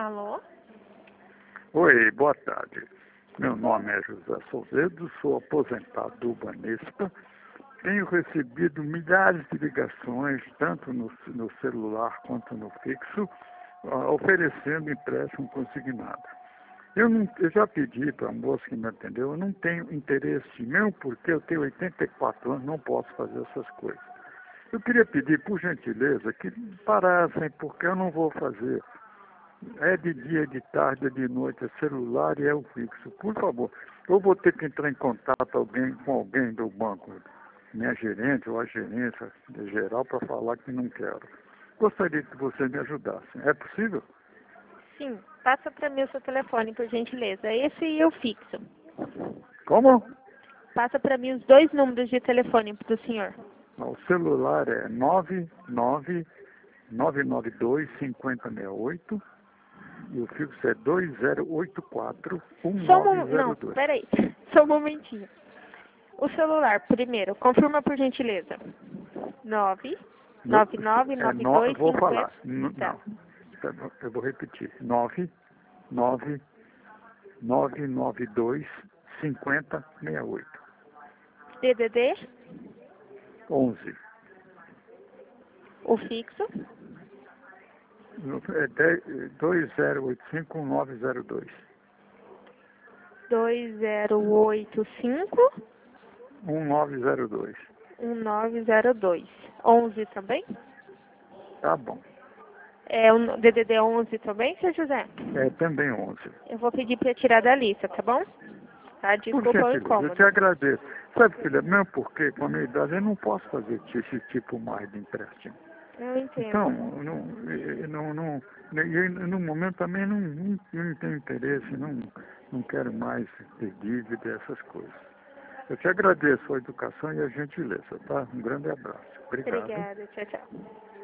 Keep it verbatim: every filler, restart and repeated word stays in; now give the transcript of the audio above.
Alô? Oi, boa tarde. Meu nome é José Souzedo, sou aposentado do Banespa. Tenho recebido milhares de ligações, tanto no, no celular quanto no fixo, uh, oferecendo empréstimo consignado. Eu, não, eu já pedi para a moça que me atendeu, eu não tenho interesse, mesmo porque eu tenho oitenta e quatro anos, não posso fazer essas coisas. Eu queria pedir, por gentileza, que parassem, porque eu não vou fazer. É de dia, é de tarde, é de noite, é celular e é o fixo. Por favor, eu vou ter que entrar em contato alguém, com alguém do banco, minha gerente ou a gerência geral, para falar que não quero. Gostaria que você me ajudasse. É possível? Sim. Passa para mim o seu telefone, por gentileza. Esse e o fixo. Como? Passa para mim os dois números de telefone do senhor. O celular é nove nove nove nove dois cinco zero seis oito e o fixo é dois zero oito quatro um Só um nove momento. zero Não, dois. peraí. Só um momentinho. O celular, primeiro. Confirma por gentileza. nove nove nove É nove no, eu dois vou cinco falar. zero. N- Tá. Não, eu vou repetir. nove nove nove nove dois cinco zero seis oito. D D D, onze. o fixo. É dois zero oito cinco um nove zero dois. dois zero oito cinco um nove zero dois. um nove zero dois. onze também? Tá bom. É o D D D onze também, seu José? É também onze. Eu vou pedir para tirar da lista, tá bom? Tá? Por Desculpa o gentileza, eu te incômodo. agradeço. Sabe, filha, mesmo porque com a minha idade eu não posso fazer esse tipo mais de empréstimo. Eu Então, entendo. não, eu não, não, eu, no momento também não, não, não tenho interesse, não, não quero mais ter dívida, essas coisas. Eu te agradeço a educação e a gentileza, tá? Um grande abraço. Obrigado. Obrigada. Tchau, tchau.